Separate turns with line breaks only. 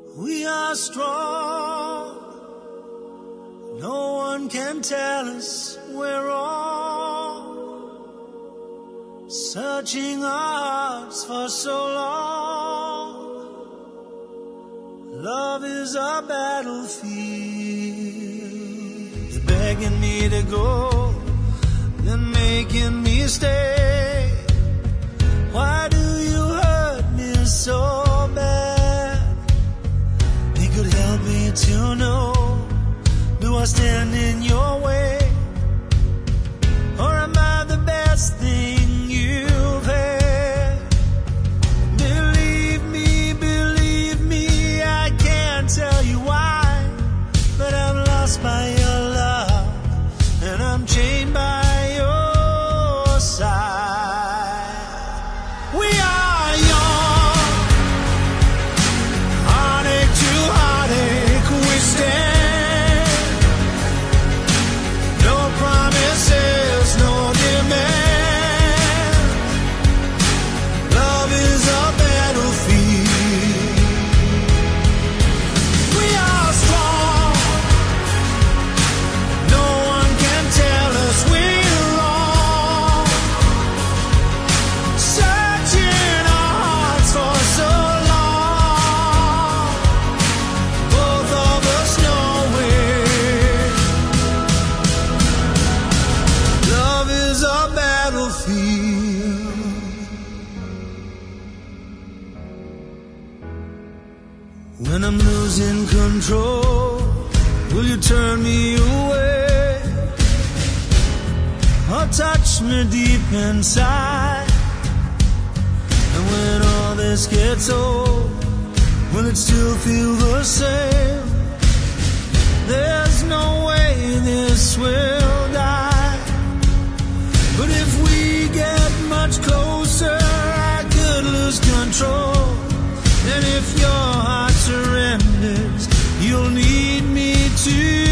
We are strong. No one can tell us we're wrong. Searching our hearts for so long. Love is our battlefield. You're begging me to go, then making me stay. Why do you hurt me so bad? It could help me to know. Do I stand in your way? Or am I the best thing you've had? Believe me, I can't tell you why, but I'm lost by your love, and I'm chained by your side. We are young, heartache to heartache we stand. No promises, no demand. Love is a battlefield. We are strong. No one can tell us we're wrong. Searching our hearts for so long. Both of us know it. Love is a battlefield. When I'm losing control, will you turn me away? Or touch me deep inside? And when all this gets old, will it still feel the same? There's no way this will die. But if we get much closer, I could lose control. And if your heart surrenders, you'll need me to